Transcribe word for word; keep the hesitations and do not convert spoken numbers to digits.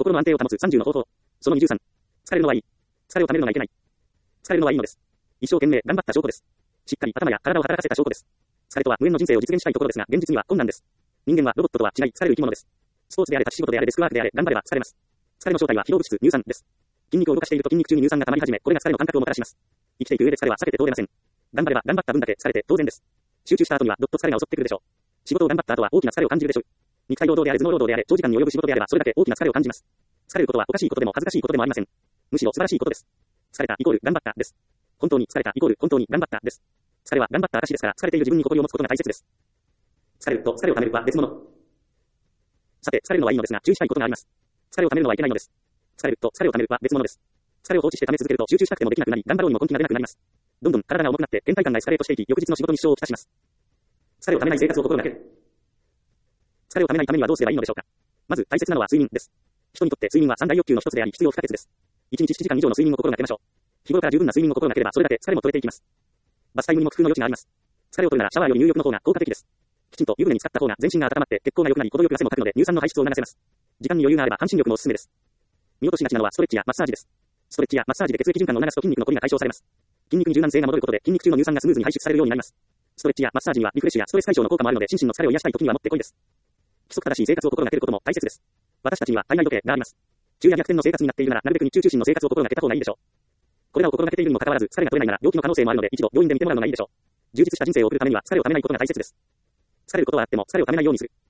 心の安定を保つさんじゅうの方法。そのにじゅうさん。疲れるのはいい。疲れをためるのがいけない。疲れるのはいいのです。一生懸命頑張った証拠です。しっかり頭や体を働かせた証拠です。疲れとは無縁の人生を実現したいところですが、現実には困難です。人間はロボットとは違い疲れる生き物です。スポーツであれ立ち仕事であれデスクワークであれ頑張れば疲れます。疲れの正体は疲労物質乳酸です。筋肉を動かしていると筋肉中に乳酸が溜まり始め、これが疲れの感覚をもたらします。生きていく上で疲れは避けて通れません。頑張れば頑張った分だけ疲れて当然です。集中した後にはどっと疲れが襲ってくるでしょう。仕事を頑張った後は大きな疲れを感じるでしょう。肉体労働であれ頭脳労働であれ長時間に及ぶ仕事であればそれだけ大きな疲れを感じます。疲れることはおかしいことでも恥ずかしいことでもありません。むしろ素晴らしいことです。疲れたイコール頑張ったです。本当に疲れたイコール本当に頑張ったです。疲れは頑張った証ですから疲れている自分に誇りを持つことが大切です。疲れると疲れをためるは別物。さて疲れるのはいいのですが注意したいことがあります。疲れをためるのはいけないのです。疲れると疲れをためるは別物です。疲れを放置してため続けると集中したくてもできなくなり頑張ろうにも根気が出なくなります。どんどん体が重くなって倦怠感がエスカレートしていき翌日の仕事に支障をきたします。疲れをためない生活を心がける。疲れをためないためにはどうすればいいのでしょうか。まず大切なのは睡眠です。人にとって睡眠は三大欲求の一つであり必要不可欠です。いちにちしちじかん以上の睡眠を心がけましょう。日頃から十分な睡眠を心がければそれだけ疲れも取れていきます。バスタイムにも工夫の余地があります。疲れを取るならシャワーより入浴の方が効果的です。きちんと湯船に浸かった方が全身が温まって血行が良くなり程よく汗もかくので乳酸の排出を促せます。時間に余裕があれば半身浴もおすすめです。見落としがちなのはストレッチやマッサージです。ストレッチやマッサージで血液循環を促すと筋肉の凝りが解消されます。筋肉に柔軟性が戻ることで筋肉中の乳酸がスムーズに排出されるようになります。ストレッチやマッサージにはリフレッシュやストレス解消の効果もあるので心身の疲れを癒したい時にはもってこいです。規則正しい生活を心がけることも大切です。私たちには体内時計があります。昼夜逆転の生活になっているならなるべく日中中心の生活を心がけた方がいいでしょう。これらを心がけているにもかかわらず疲れが取れないなら病気の可能性もあるので一度病院で見てもらうのがいいでしょう。充実した人生を送るためには疲れをためないことが大切です。疲れることはあっても疲れをためないようにする。